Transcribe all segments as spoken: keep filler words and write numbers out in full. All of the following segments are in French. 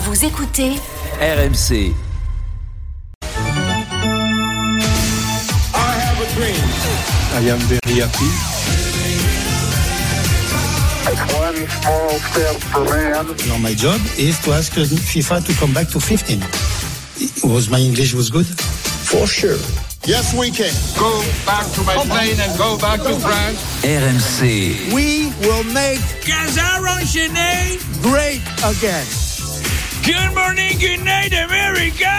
Vous écoutez R M C. I am very happy. One small step for man. Now my job is to ask FIFA to come back to fifteen. Was my English was good? For sure. Yes, we can. Go back to my plane and go back to France. R M C. We will make Qatar enchaîné. great again. Good morning, good night, America.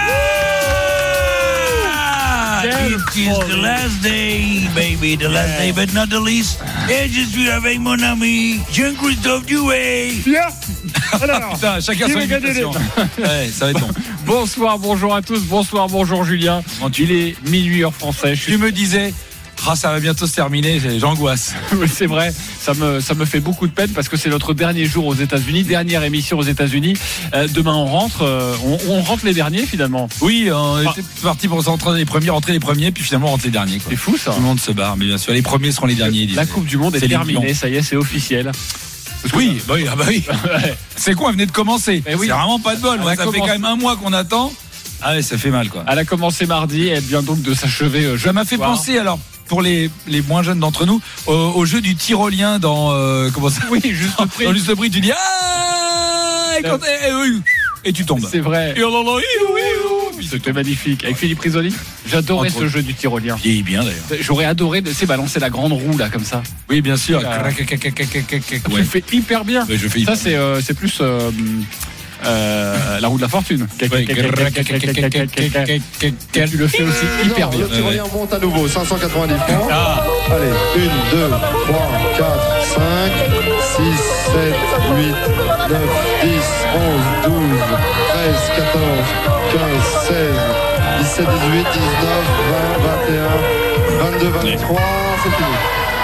It is the last day, baby, the last day, but not the least. Et je suis avec mon ami Jean-Christophe Drouet. Bien. Alors, putain, chacun son imitation. Ouais, ça va être bon. Bonsoir, bonjour à tous. Bonsoir, bonjour Julien. Il est minuit heure française. Tu me disais, ah, ça va bientôt se terminer, j'angoisse. Oui, c'est vrai, ça me, ça me fait beaucoup de peine parce que c'est notre dernier jour aux États-Unis, dernière émission aux États-Unis. Euh, demain, on rentre, euh, on, on rentre les derniers finalement. Oui, on ah. était parti pour rentrer les premiers, rentrer les premiers, puis finalement on rentre les derniers. Quoi. C'est fou ça. Tout le monde se barre, mais bien sûr, les premiers seront les derniers. La Coupe du Monde est, est terminée, ça y est, c'est officiel. Oui, bah oui, ah bah oui. C'est quoi, elle venait de commencer. Oui. C'est vraiment pas de bol. Ça commencé... fait quand même un mois qu'on attend. Ah ouais, ça fait mal quoi. Elle a commencé mardi, elle vient donc de s'achever. Euh, ça m'a fait soir. penser alors. Pour les, les moins jeunes d'entre nous, au, au jeu du tyrolien dans euh, comment ça oui, juste le prix. Dans juste le prix, tu dis ah et, quand, et, et, et tu tombes. C'est vrai. C'était magnifique. Avec Philippe Risoli, j'adorais Entre ce jeu du tyrolien. Il est bien d'ailleurs. J'aurais adoré, tu sais, balancer la grande roue là comme ça. Oui, bien sûr. Euh, tu le fais hyper bien. Ouais, je fais hyper ça, c'est, euh, c'est plus. Euh, Euh, la roue de la fortune. Tu le fais aussi hyper bien. Le tyrolien monte à nouveau, cinq cent quatre-vingt-dix francs. Ah. Allez, un, deux, trois, quatre, cinq, six, sept, huit, neuf, dix, onze, douze, treize, quatorze, quinze, seize, dix-sept, dix-huit, dix-neuf, vingt, vingt et un, vingt-deux, vingt-trois, c'est fini.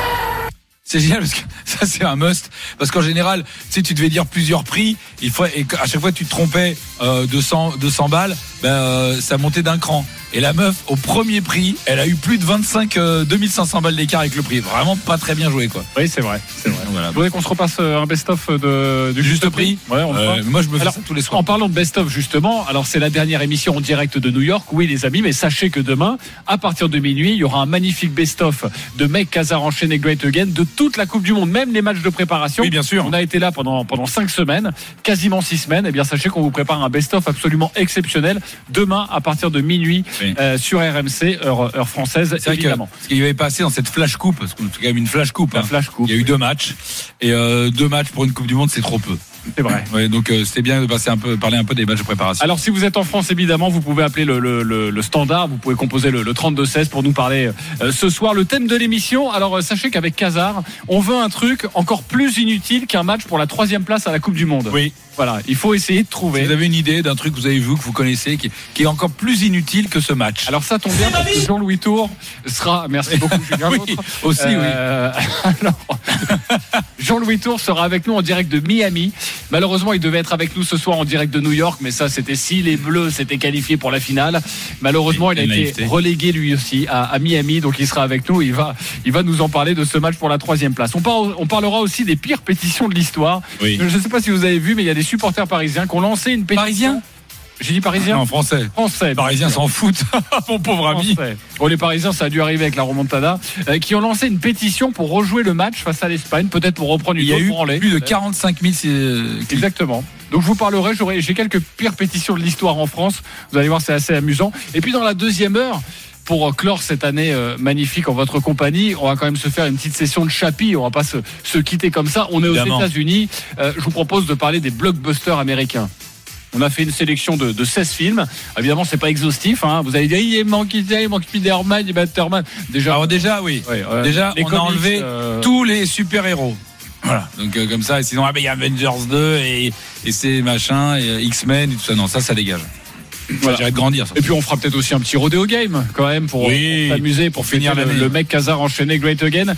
C'est génial parce que ça c'est un must parce qu'en général tu sais tu devais dire plusieurs prix il faut et à chaque fois tu te trompais euh, deux cents balles ben euh, ça montait d'un cran et la meuf au premier prix elle a eu plus de vingt-cinq euh, deux mille cinq cents balles d'écart avec le prix vraiment pas très bien joué quoi. Oui c'est vrai c'est vrai. Voilà. Je voudrais qu'on se repasse un best-of de du juste prix. Ouais, on euh, moi je me fais alors, ça tous les soirs. En parlant de best-of justement, alors c'est la dernière émission en direct de New York. Oui les amis, mais sachez que demain à partir de minuit il y aura un magnifique best-of de Make Qatar enchaîné Great Again de toute la Coupe du Monde, même les matchs de préparation. Oui bien sûr. On a été là pendant pendant cinq semaines, quasiment six semaines. Et bien sachez qu'on vous prépare un best-of absolument exceptionnel demain à partir de minuit oui. euh, sur R M C heure, heure française c'est évidemment. Vrai que, ce qu'il y avait passé dans cette flash coupe parce que c'est quand même une flash coupe. Hein. Flash coupe. Il y a eu oui. deux matchs et euh, deux matchs pour une Coupe du Monde c'est trop peu. C'est vrai. Ouais, donc euh, c'était bien de passer un peu, parler un peu des matchs de préparation. Alors si vous êtes en France évidemment vous pouvez appeler le, le, le, le standard, vous pouvez composer le, le trente-deux seize pour nous parler euh, ce soir. Le thème de l'émission, alors euh, sachez qu'avec Qatar on veut un truc encore plus inutile qu'un match pour la troisième place à la Coupe du Monde. Oui. Voilà, il faut essayer de trouver. Si vous avez une idée d'un truc que vous avez vu, que vous connaissez, qui, qui est encore plus inutile que ce match. Alors ça tombe bien parce que Jean-Louis Tour sera, merci beaucoup Julien. Oui, aussi euh, oui. Alors, Jean-Louis Tour sera avec nous en direct de Miami. Malheureusement, il devait être avec nous ce soir en direct de New York, mais ça c'était si les Bleus s'étaient qualifiés pour la finale. Malheureusement, il a été relégué lui aussi à, à Miami, donc il sera avec nous. Il va, il va nous en parler de ce match pour la troisième place. On, par, on parlera aussi des pires pétitions de l'histoire. Oui. Je ne sais pas si vous avez vu, mais il y a des supporters parisiens qui ont lancé une pétition. Parisiens ? J'ai dit parisien ? Non, français. Français. Les Parisiens s'en foutent. Mon pauvre ami. Bon, les Parisiens, ça a dû arriver avec la remontada, euh, qui ont lancé une pétition pour rejouer le match face à l'Espagne, peut-être pour reprendre une Il y a eu branlée, plus de quarante-cinq mille. Euh, Exactement. Donc je vous parlerai, j'aurai, j'ai quelques pires pétitions de l'histoire en France. Vous allez voir, c'est assez amusant. Et puis dans la deuxième heure, pour clore cette année euh, magnifique en votre compagnie, on va quand même se faire une petite session de chapi. On va pas se, se quitter comme ça. On est Évidemment. aux États-Unis. Euh, je vous propose de parler des blockbusters américains. On a fait une sélection de, de seize films. Évidemment, c'est pas exhaustif. Hein. Vous allez dire, il manque, il manque Spider-Man, il manque Batman. Déjà, Alors déjà, oui. Ouais, euh, déjà, on comics, a enlevé euh... tous les super-héros. Voilà. Donc euh, comme ça. Et sinon, ah, ben, il y a Avengers deux et, et c'est machin, et X-Men et tout ça. Non, ça, ça dégage. Voilà. J'irai de grandir. Ça. Et puis on fera peut-être aussi un petit rodeo game quand même pour, oui, pour s'amuser, pour, pour finir le, le mec Qatar enchaîné Great Again.